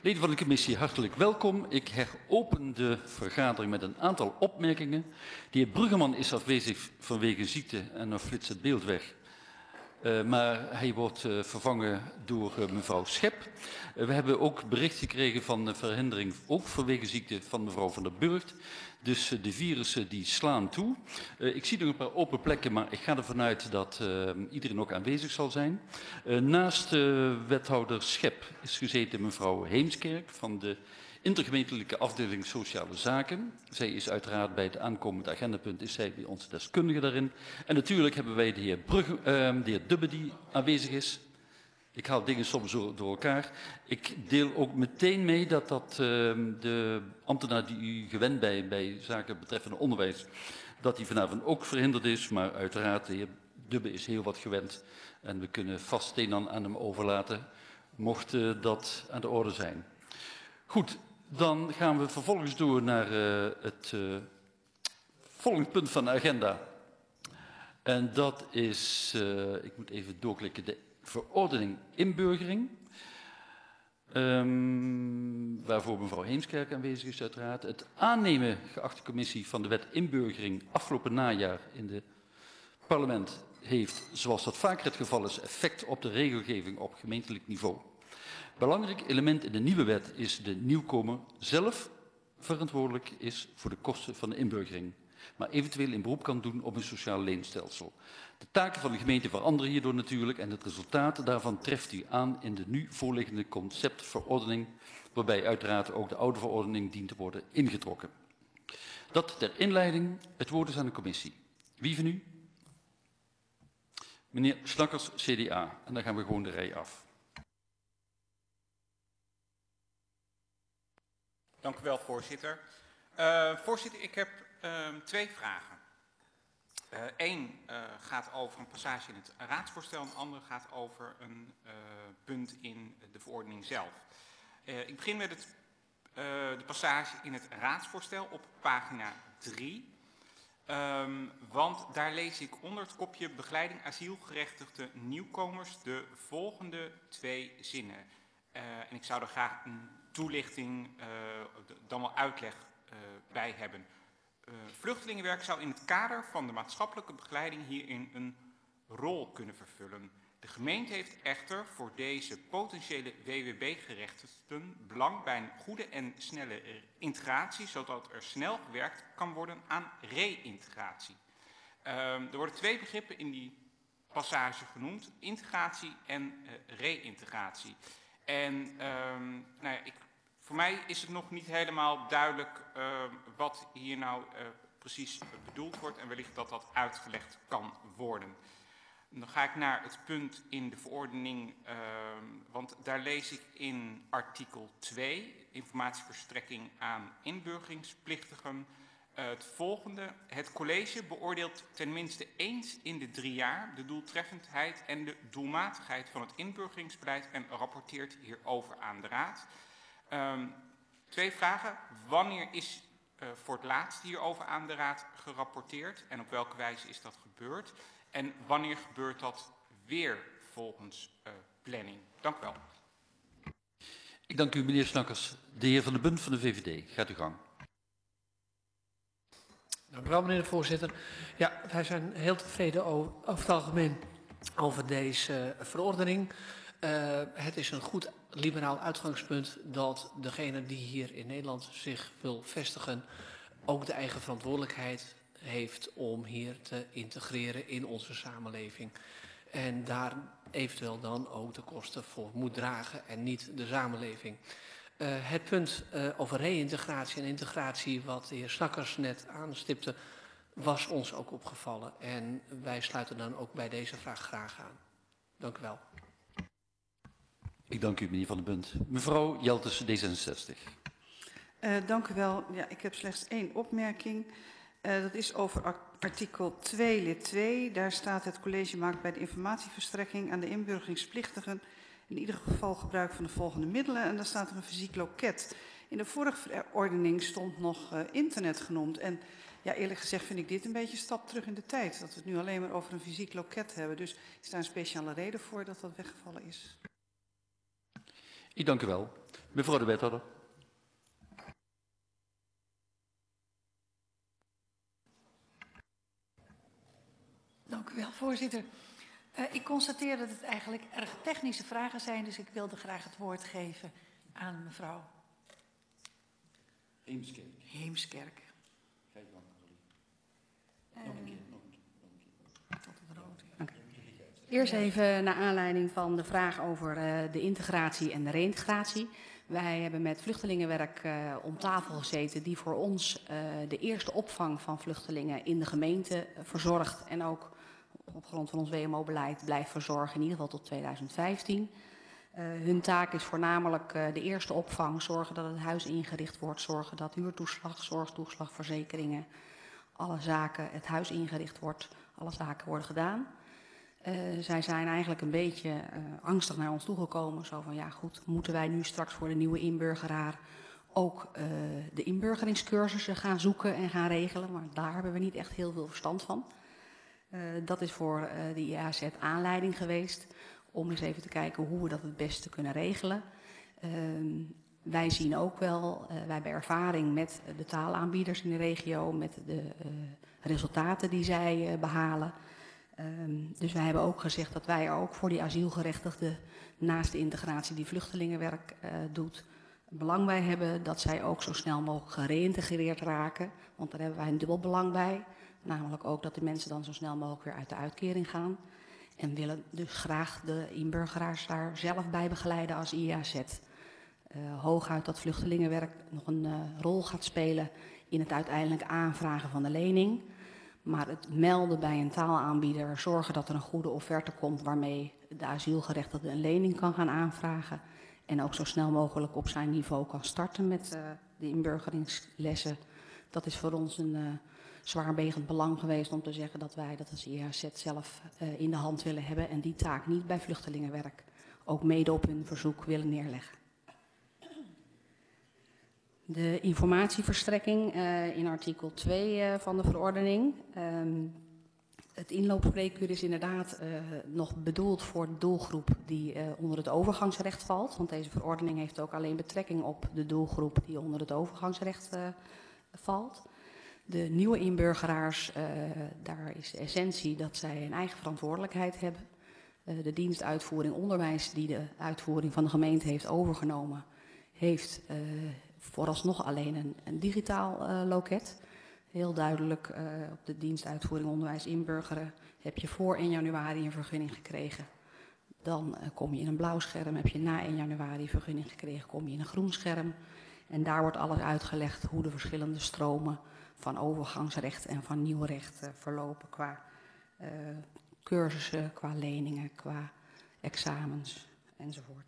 Leden van de commissie, hartelijk welkom. Ik heropen de vergadering met een aantal opmerkingen. De heer Bruggeman is afwezig vanwege ziekte en dan flitst het beeld weg. Maar hij wordt vervangen door mevrouw Schep. We hebben ook bericht gekregen van verhindering, ook vanwege ziekte, van mevrouw Van der Burgt. Dus de virussen die slaan toe. Ik zie nog een paar open plekken, maar ik ga ervan uit dat iedereen ook aanwezig zal zijn. Naast wethouder Schep is gezeten mevrouw Heemskerk van de intergemeentelijke afdeling Sociale Zaken. Zij is uiteraard bij het aankomende agendapunt, is zij bij ons deskundige daarin. En natuurlijk hebben wij de heer Dubbe die aanwezig is. Ik haal dingen soms door elkaar. Ik deel ook meteen mee dat de ambtenaar die u gewend bij zaken betreffende onderwijs, dat die vanavond ook verhinderd is. Maar uiteraard, de heer Dubbe is heel wat gewend. En we kunnen vast het een aan hem overlaten, mocht dat aan de orde zijn. Goed, dan gaan we vervolgens door naar het volgende punt van de agenda. En dat is, ik moet even doorklikken, de verordening inburgering. Waarvoor mevrouw Heemskerk aanwezig is uiteraard. Het aannemen, geachte commissie, van de wet inburgering afgelopen najaar in het parlement heeft, zoals dat vaker het geval is, effect op de regelgeving op gemeentelijk niveau. Belangrijk element in de nieuwe wet is de nieuwkomer zelf verantwoordelijk is voor de kosten van de inburgering, maar eventueel in beroep kan doen op een sociaal leenstelsel. De taken van de gemeente veranderen hierdoor natuurlijk en het resultaat daarvan treft u aan in de nu voorliggende conceptverordening, waarbij uiteraard ook de oude verordening dient te worden ingetrokken. Dat ter inleiding, het woord is aan de commissie. Wie van u? Meneer Snakkers, CDA. En dan gaan we gewoon de rij af. Dank u wel, voorzitter. Voorzitter, ik heb twee vragen. Eén gaat over een passage in het raadsvoorstel en de andere gaat over een punt in de verordening zelf. Ik begin met de passage in het raadsvoorstel op pagina 3. Want daar lees ik onder het kopje begeleiding asielgerechtigde nieuwkomers de volgende twee zinnen. En ik zou er graag een toelichting, dan wel uitleg bij hebben. Vluchtelingenwerk zou in het kader van de maatschappelijke begeleiding hierin een rol kunnen vervullen. De gemeente heeft echter voor deze potentiële WWB-gerechtigden belang bij een goede en snelle integratie, zodat er snel gewerkt kan worden aan reïntegratie. Er worden twee begrippen in die passage genoemd, integratie en reïntegratie. En nou ja, voor mij is het nog niet helemaal duidelijk wat hier nou precies bedoeld wordt en wellicht dat dat uitgelegd kan worden. En dan ga ik naar het punt in de verordening, want daar lees ik in artikel 2, informatieverstrekking aan inburgeringspplichtigen, het volgende. Het college beoordeelt tenminste eens in de 3 jaar de doeltreffendheid en de doelmatigheid van het inburgeringsbeleid en rapporteert hierover aan de raad. Twee vragen. Wanneer is voor het laatst hierover aan de raad gerapporteerd en op welke wijze is dat gebeurd? En wanneer gebeurt dat weer volgens planning? Dank u wel. Ik dank u, meneer Snakkers. De heer Van der Bunt van de VVD, gaat uw gang. Dank u wel, meneer de voorzitter. Ja, wij zijn heel tevreden over het algemeen over deze verordening. Het is een goed liberaal uitgangspunt dat degene die hier in Nederland zich wil vestigen ook de eigen verantwoordelijkheid heeft om hier te integreren in onze samenleving. En daar eventueel dan ook de kosten voor moet dragen en niet de samenleving. Het punt over reïntegratie en integratie wat de heer Snakkers net aanstipte was ons ook opgevallen. En wij sluiten dan ook bij deze vraag graag aan. Dank u wel. Ik dank u, meneer Van der Bunt. Mevrouw Jelters, D66. Dank u wel. Ja, ik heb slechts één opmerking. Dat is over artikel 2, lid 2. Daar staat het college maakt bij de informatieverstrekking aan de inburgeringspplichtigen in ieder geval gebruik van de volgende middelen. En daar staat er een fysiek loket. In de vorige verordening stond nog internet genoemd. En ja, eerlijk gezegd vind ik dit een beetje een stap terug in de tijd. Dat we het nu alleen maar over een fysiek loket hebben. Dus is daar een speciale reden voor dat dat weggevallen is? Ik dank u wel. Mevrouw de wethouder. Dank u wel, voorzitter. Ik constateer dat het eigenlijk erg technische vragen zijn, dus ik wilde graag het woord geven aan mevrouw Heemskerk. Eerst even naar aanleiding van de vraag over de integratie en de reïntegratie. Wij hebben met vluchtelingenwerk om tafel gezeten die voor ons de eerste opvang van vluchtelingen in de gemeente verzorgt en ook op grond van ons WMO-beleid blijft verzorgen, in ieder geval tot 2015. Hun taak is voornamelijk de eerste opvang, zorgen dat het huis ingericht wordt, zorgen dat huurtoeslag, zorgtoeslag, verzekeringen, alle zaken, het huis ingericht wordt, alle zaken worden gedaan. Zij zijn eigenlijk een beetje angstig naar ons toegekomen. Zo van, ja goed, moeten wij nu straks voor de nieuwe inburgeraar ook de inburgeringscursussen gaan zoeken en gaan regelen. Maar daar hebben we niet echt heel veel verstand van. Dat is voor de IAZ aanleiding geweest om eens even te kijken hoe we dat het beste kunnen regelen. Wij zien ook wel, wij hebben ervaring met de taalaanbieders in de regio, met de resultaten die zij behalen. Dus wij hebben ook gezegd dat wij er ook voor die asielgerechtigden naast de integratie die vluchtelingenwerk doet, belang bij hebben dat zij ook zo snel mogelijk gereïntegreerd raken. Want daar hebben wij een dubbel belang bij. Namelijk ook dat de mensen dan zo snel mogelijk weer uit de uitkering gaan. En willen dus graag de inburgeraars daar zelf bij begeleiden als IAZ. Hooguit dat vluchtelingenwerk nog een rol gaat spelen in het uiteindelijk aanvragen van de lening. Maar het melden bij een taalaanbieder, zorgen dat er een goede offerte komt waarmee de asielgerechtigde een lening kan gaan aanvragen. En ook zo snel mogelijk op zijn niveau kan starten met de inburgeringslessen. Dat is voor ons een zwaarwegend belang geweest om te zeggen dat wij dat als IAZ zelf in de hand willen hebben. En die taak niet bij vluchtelingenwerk ook mede op hun verzoek willen neerleggen. De informatieverstrekking in artikel 2 van de verordening. Het inloopspreekuur is inderdaad nog bedoeld voor de doelgroep die onder het overgangsrecht valt. Want deze verordening heeft ook alleen betrekking op de doelgroep die onder het overgangsrecht valt. De nieuwe inburgeraars, daar is de essentie dat zij een eigen verantwoordelijkheid hebben. De dienst uitvoering onderwijs die de uitvoering van de gemeente heeft overgenomen, heeft vooralsnog alleen een digitaal loket. Heel duidelijk op de dienst uitvoering onderwijs inburgeren heb je voor 1 januari een vergunning gekregen. Dan kom je in een blauw scherm, heb je na 1 januari een vergunning gekregen, kom je in een groen scherm. En daar wordt alles uitgelegd hoe de verschillende stromen van overgangsrecht en van nieuw recht verlopen qua cursussen, qua leningen, qua examens enzovoort.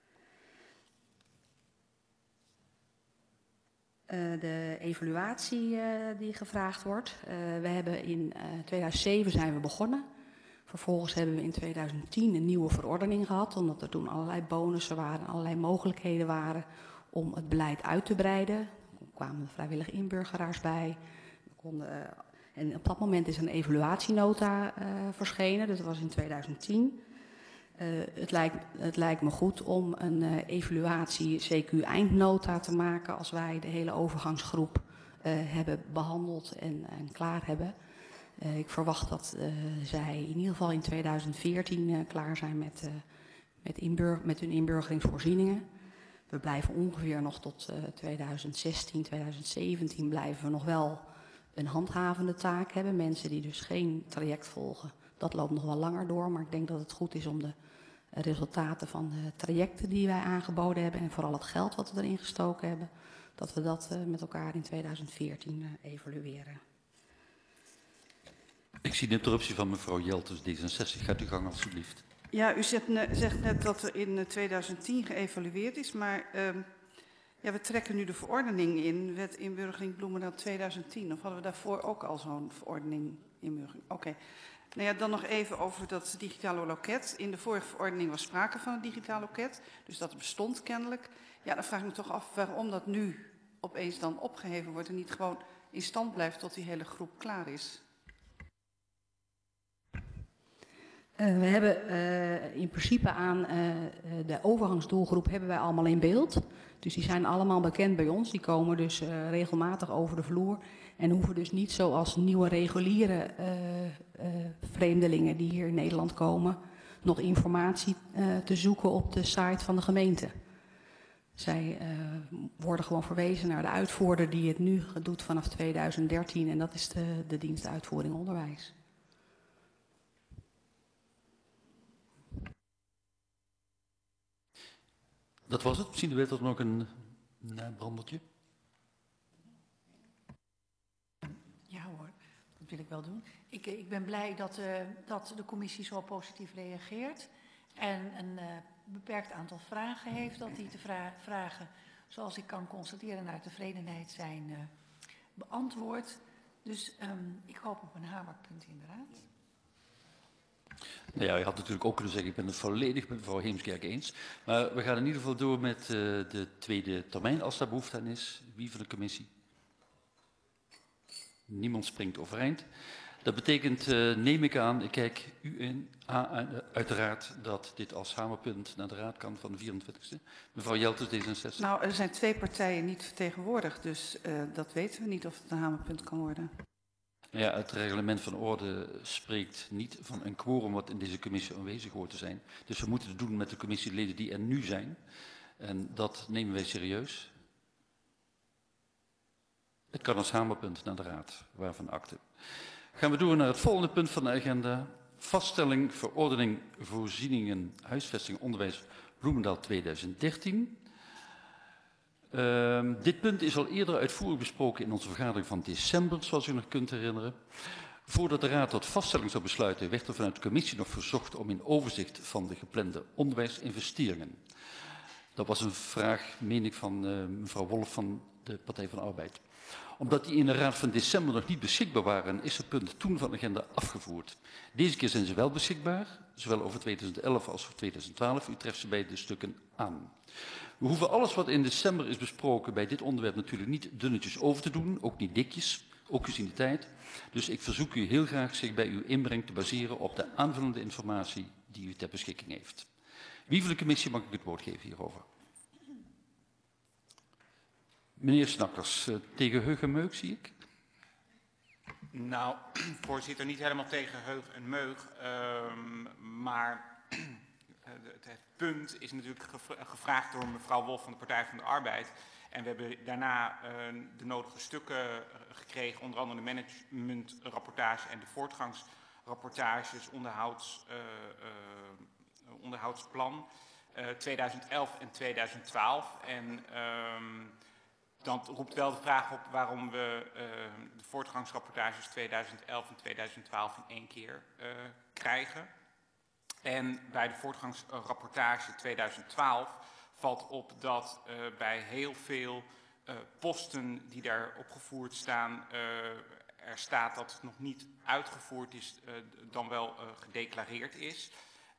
De evaluatie die gevraagd wordt. We hebben in 2007 zijn we begonnen. Vervolgens hebben we in 2010 een nieuwe verordening gehad, omdat er toen allerlei bonussen waren, allerlei mogelijkheden waren om het beleid uit te breiden. Er kwamen vrijwillige inburgeraars bij. En op dat moment is een evaluatienota verschenen, dat was in 2010. Het lijkt me goed om een evaluatie CQ-eindnota te maken als wij de hele overgangsgroep hebben behandeld en klaar hebben. Ik verwacht dat zij in ieder geval in 2014 klaar zijn met hun inburgeringsvoorzieningen. We blijven ongeveer nog tot 2016, 2017 blijven we nog wel een handhavende taak hebben. Mensen die dus geen traject volgen, dat loopt nog wel langer door. Maar ik denk dat het goed is om de resultaten van de trajecten die wij aangeboden hebben en vooral het geld wat we erin gestoken hebben, dat we dat met elkaar in 2014 evalueren. Ik zie de interruptie van mevrouw Jelters, D66. Gaat u gang alstublieft. Ja, u zegt net dat er in 2010 geëvalueerd is, maar ja, we trekken nu de verordening in, wet inburgering Bloemendaal 2010. Of hadden we daarvoor ook al zo'n verordening inburgering? Oké. Nou ja, dan nog even over dat digitale loket. In de vorige verordening was sprake van een digitaal loket, dus dat bestond kennelijk. Ja, dan vraag ik me toch af waarom dat nu opeens dan opgeheven wordt en niet gewoon in stand blijft tot die hele groep klaar is. We hebben in principe aan de overgangsdoelgroep hebben wij allemaal in beeld. Dus die zijn allemaal bekend bij ons. Die komen dus regelmatig over de vloer. En hoeven dus niet zoals nieuwe reguliere vreemdelingen die hier in Nederland komen, nog informatie te zoeken op de site van de gemeente. Zij worden gewoon verwezen naar de uitvoerder die het nu doet vanaf 2013. En dat is de dienst uitvoering onderwijs. Dat was het. Misschien weet er nog een nabrandertje. Ja hoor, dat wil ik wel doen. Ik ben blij dat de commissie zo positief reageert en een beperkt aantal vragen heeft, dat die vragen, zoals ik kan constateren, naar tevredenheid zijn beantwoord. Dus ik hoop op een hamerpunt inderdaad. Nou ja, je had natuurlijk ook kunnen zeggen, ik ben het volledig met mevrouw Heemskerk eens. Maar we gaan in ieder geval door met de tweede termijn, als daar behoefte aan is. Wie van de commissie? Niemand springt overeind. Dat betekent, neem ik aan, ik kijk u uiteraard, dat dit als hamerpunt naar de raad kan van de 24e. Mevrouw Jelters, D66. Nou, er zijn 2 partijen niet vertegenwoordigd, dus dat weten we niet of het een hamerpunt kan worden. Ja, het reglement van orde spreekt niet van een quorum wat in deze commissie aanwezig hoort te zijn. Dus we moeten het doen met de commissieleden die er nu zijn. En dat nemen wij serieus. Het kan als hamerpunt naar de raad, waarvan akte. Gaan we door naar het volgende punt van de agenda. Vaststelling, verordening, voorzieningen, huisvesting, onderwijs, Bloemendaal 2013. Dit punt is al eerder uitvoerig besproken in onze vergadering van december, zoals u nog kunt herinneren. Voordat de Raad tot vaststelling zou besluiten, werd er vanuit de commissie nog verzocht om een overzicht van de geplande onderwijsinvesteringen. Dat was een vraag, meen ik, van mevrouw Wolf van de Partij van de Arbeid. Omdat die in de Raad van december nog niet beschikbaar waren, is het punt toen van de agenda afgevoerd. Deze keer zijn ze wel beschikbaar, zowel over 2011 als over 2012. U treft ze bij de stukken aan. We hoeven alles wat in december is besproken bij dit onderwerp natuurlijk niet dunnetjes over te doen, ook niet dikjes, ook gezien de tijd. Dus ik verzoek u heel graag zich bij uw inbreng te baseren op de aanvullende informatie die u ter beschikking heeft. Wie van de commissie mag ik het woord geven hierover? Meneer Snakkers, tegen heug en meug zie ik. Nou, voorzitter, niet helemaal tegen heug en meug, maar het punt is natuurlijk gevraagd door mevrouw Wolf van de Partij van de Arbeid. En we hebben daarna de nodige stukken gekregen, onder andere de managementrapportage en de voortgangsrapportages, onderhoudsplan 2011 en 2012. En dan roept wel de vraag op waarom we de voortgangsrapportages 2011 en 2012 in één keer krijgen. En bij de voortgangsrapportage 2012 valt op dat bij heel veel posten die daar opgevoerd staan, er staat dat het nog niet uitgevoerd is, dan wel gedeclareerd is.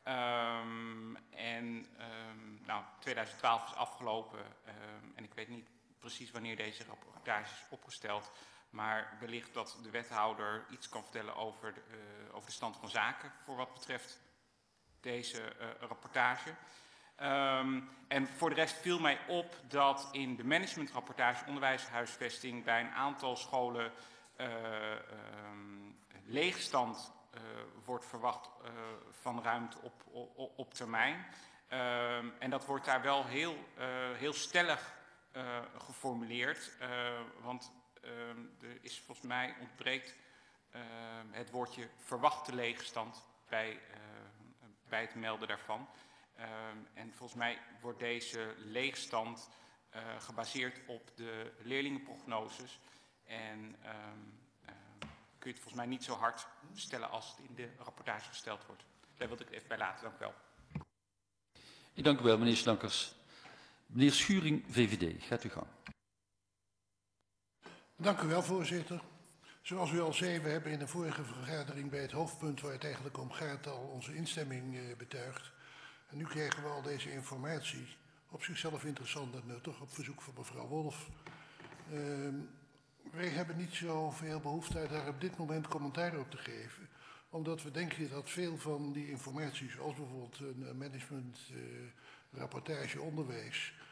Nou, 2012 is afgelopen en ik weet niet precies wanneer deze rapportage is opgesteld. Maar wellicht dat de wethouder iets kan vertellen over de stand van zaken voor wat betreft deze rapportage. En voor de rest viel mij op dat in de managementrapportage onderwijshuisvesting bij een aantal scholen leegstand wordt verwacht van ruimte op termijn. En dat wordt daar wel heel stellig geformuleerd, want er is volgens mij ontbreekt het woordje verwachte leegstand bij het melden daarvan. En volgens mij wordt deze leegstand gebaseerd op de leerlingenprognoses. En kun je het volgens mij niet zo hard stellen als het in de rapportage gesteld wordt. Daar wilde ik het even bij laten. Dank u wel. Ik dank u wel, meneer Snakkers. Meneer Schuring, VVD, gaat u gang. Dank u wel, voorzitter. Zoals u al zei, we hebben in de vorige vergadering bij het hoofdpunt waar het eigenlijk om gaat al onze instemming betuigd. En nu krijgen we al deze informatie. Op zichzelf interessant en nuttig, op verzoek van mevrouw Wolf. Wij hebben niet zoveel behoefte daar op dit moment commentaar op te geven. Omdat we denken dat veel van die informatie, zoals bijvoorbeeld een managementrapportage onderwijs,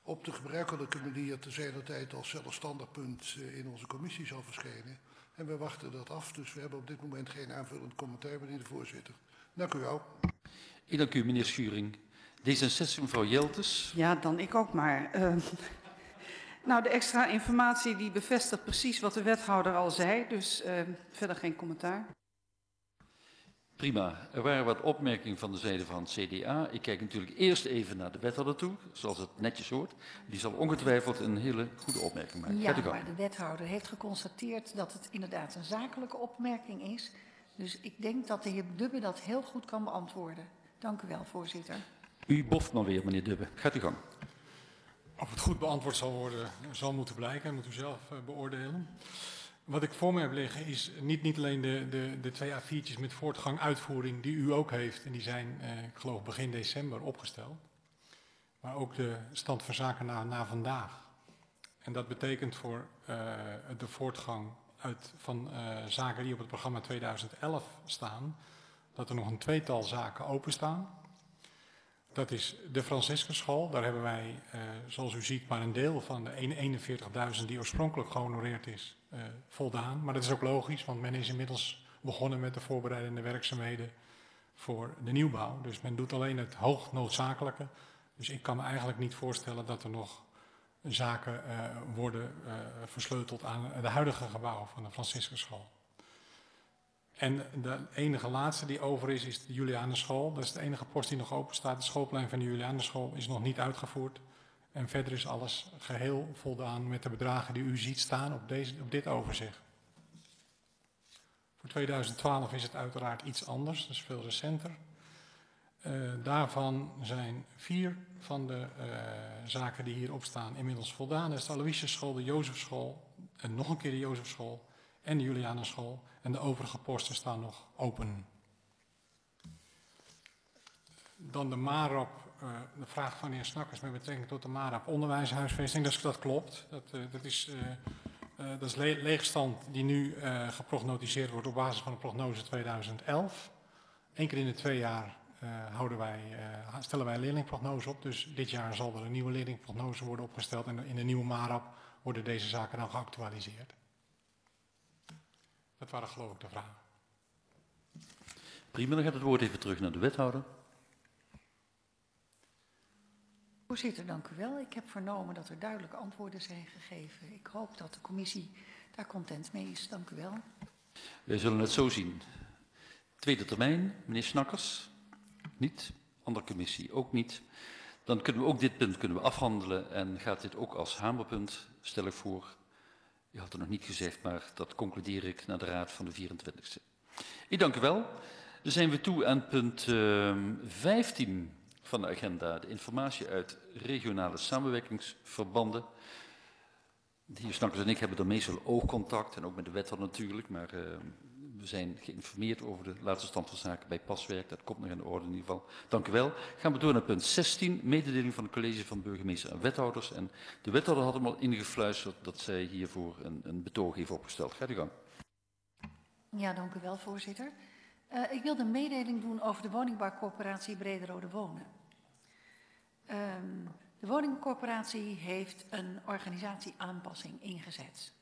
op de gebruikelijke manier te zijner tijd als zelfstandig punt in onze commissie zal verschijnen. En we wachten dat af, dus we hebben op dit moment geen aanvullend commentaar, meneer de voorzitter. Dank u wel. Ik dank u, meneer Schuring. D66, mevrouw Jeltes. Ja, dan ik ook maar. Nou, de extra informatie die bevestigt precies wat de wethouder al zei, dus verder geen commentaar. Prima. Er waren wat opmerkingen van de zijde van het CDA. Ik kijk natuurlijk eerst even naar de wethouder toe, zoals het netjes hoort. Die zal ongetwijfeld een hele goede opmerking maken. Ja, maar de wethouder heeft geconstateerd dat het inderdaad een zakelijke opmerking is. Dus ik denk dat de heer Dubbe dat heel goed kan beantwoorden. Dank u wel, voorzitter. U boft maar weer, meneer Dubbe. Gaat u gang. Of het goed beantwoord zal worden, zal moeten blijken. Moet u zelf beoordelen. Wat ik voor me heb liggen is niet alleen de 2 A4'tjes met voortgang uitvoering die u ook heeft. En die zijn, ik geloof, begin december opgesteld. Maar ook de stand van zaken na vandaag. En dat betekent voor de voortgang van zaken die op het programma 2011 staan, dat er nog een 2-tal zaken openstaan. Dat is de Franciscusschool. Daar hebben wij, zoals u ziet, maar een deel van de 41.000 die oorspronkelijk gehonoreerd is, voldaan. Maar dat is ook logisch, want men is inmiddels begonnen met de voorbereidende werkzaamheden voor de nieuwbouw. Dus men doet alleen het hoognodzakelijke. Dus ik kan me eigenlijk niet voorstellen dat er nog zaken worden versleuteld aan de huidige gebouw van de Franciscusschool. En de enige laatste die over is de Julianenschool. Dat is de enige post die nog open staat. Het schoolplein van de Julianenschool is nog niet uitgevoerd. En verder is alles geheel voldaan met de bedragen die u ziet staan op dit overzicht. Voor 2012 is het uiteraard iets anders, dat is veel recenter. Daarvan zijn 4 van de zaken die hierop staan inmiddels voldaan. Dat is de Aloysiusschool, de Jozefschool en nog een keer de Jozefschool en de Julianenschool. En de overige posten staan nog open. Dan de MARAP, de vraag van de heer Snakkers met betrekking tot de MARAP onderwijshuisvesting. Dat klopt. Dat is leegstand die nu geprognotiseerd wordt op basis van de prognose 2011. Eén keer in de 2 jaar stellen wij een leerlingprognose op. Dus dit jaar zal er een nieuwe leerlingprognose worden opgesteld. En in de nieuwe MARAP worden deze zaken dan geactualiseerd. Dat waren geloof ik de vragen. Prima, dan gaat het woord even terug naar de wethouder. Voorzitter, dank u wel. Ik heb vernomen dat er duidelijke antwoorden zijn gegeven. Ik hoop dat de commissie daar content mee is. Dank u wel. Wij zullen het zo zien. Tweede termijn, meneer Snakkers. Niet. Andere commissie ook niet. Dan kunnen we ook dit punt afhandelen en gaat dit ook als hamerpunt, stel ik voor. U had het nog niet gezegd, maar dat concludeer ik naar de raad van de 24e. Ik dank u wel. Dan zijn we toe aan punt 15 van de agenda. De informatie uit regionale samenwerkingsverbanden. De heer Snakkers en ik hebben er meestal oogcontact en ook met de wethouder natuurlijk. Maar we zijn geïnformeerd over de laatste stand van zaken bij paswerk. Dat komt nog in de orde in ieder geval. Dank u wel. Gaan we door naar punt 16. Mededeling van het college van burgemeester en wethouders. En de wethouder had hem al ingefluisterd dat zij hiervoor een betoog heeft opgesteld. Gaat u gang. Ja, dank u wel, voorzitter. Ik wil de mededeling doen over de woningbouwcorporatie Brederode Wonen. De woningcorporatie heeft een organisatieaanpassing ingezet.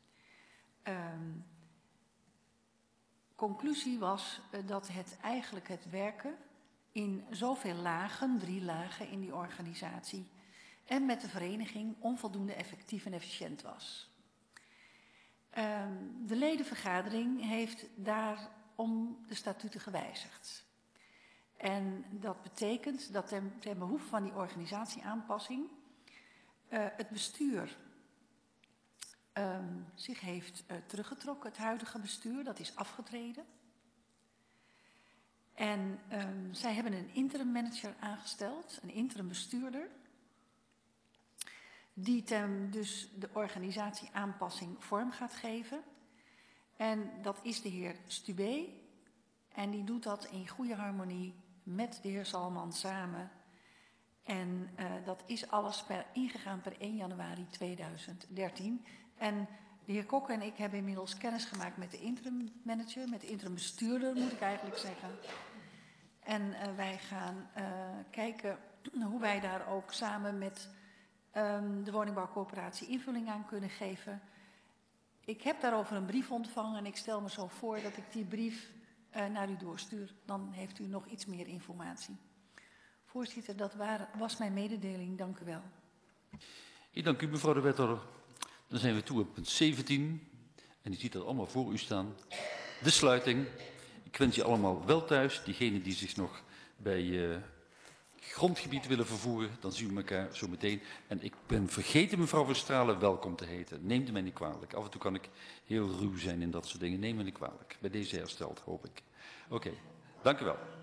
Conclusie was dat het eigenlijk het werken in zoveel lagen, 3 lagen in die organisatie, en met de vereniging onvoldoende effectief en efficiënt was. De ledenvergadering heeft daarom de statuten gewijzigd. En dat betekent dat ten behoeve van die organisatieaanpassing het bestuur zich heeft teruggetrokken. Het huidige bestuur, dat is afgetreden. En zij hebben een interim manager aangesteld, een interim bestuurder, die dus de organisatieaanpassing vorm gaat geven. En dat is de heer Stubé. En die doet dat in goede harmonie met de heer Salman samen. En dat is alles ingegaan per 1 januari 2013. En de heer Kokke en ik hebben inmiddels kennis gemaakt met de interim manager, met de interim bestuurder moet ik eigenlijk zeggen. En wij gaan kijken hoe wij daar ook samen met de woningbouwcorporatie invulling aan kunnen geven. Ik heb daarover een brief ontvangen en ik stel me zo voor dat ik die brief naar u doorstuur. Dan heeft u nog iets meer informatie. Voorzitter, dat was mijn mededeling. Dank u wel. Ik dank u, mevrouw de wethouder. Dan zijn we toe op punt 17. En u ziet dat allemaal voor u staan. De sluiting. Ik wens je allemaal wel thuis. Diegenen die zich nog bij grondgebied willen vervoeren, dan zien we elkaar zo meteen. En ik ben vergeten mevrouw van Stralen welkom te heten. Neemt mij niet kwalijk. Af en toe kan ik heel ruw zijn in dat soort dingen. Neem me niet kwalijk. Bij deze hersteld, hoop ik. Oké, dank u wel.